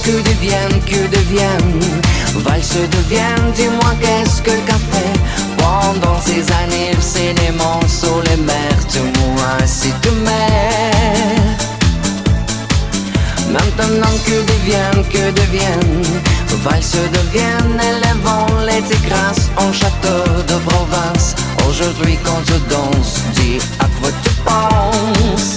que deviennent valse deviennent, dis-moi qu'est-ce que le café. Pendant ces années, le cinéma sur les mers, tu moi si tu m'aimes. Maintenant que deviennent valse deviennent, élevant les terrasses en château de province. Aujourd'hui quand tu danses, dis à quoi tu penses.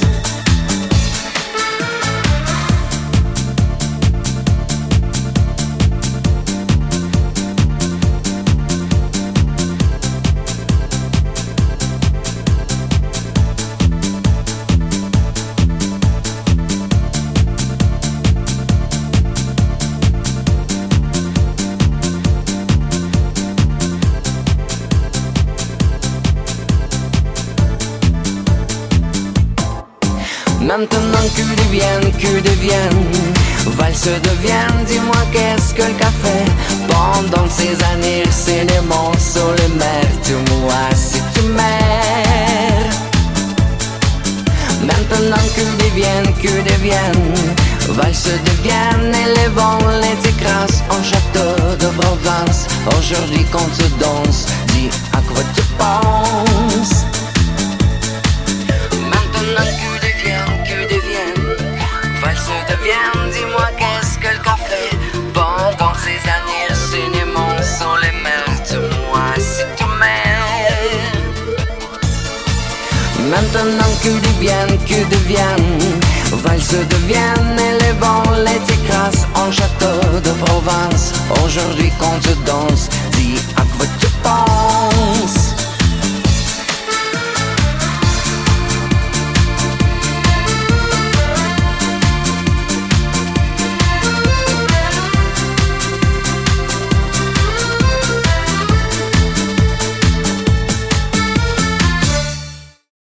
Maintenant que deviennent, valse deviennent, dis-moi qu'est-ce que le café. Pendant ces années, le cinéma sur les mers, dis-moi si tu m'aimes. Maintenant que deviennent, valse deviennent, élevant les terrasses en château de province. Aujourd'hui quand tu danses, dis à quoi tu penses. Maintenant que deviennent, valse deviennent, dis-moi qu'est-ce que le café. Pendant ces années, le cinéma sur les mers, dis-moi si tu m'aimes. Maintenant que deviennent, valse deviennent, élevant les terrasses en château de province. Aujourd'hui quand tu danses, dis à quoi tu penses.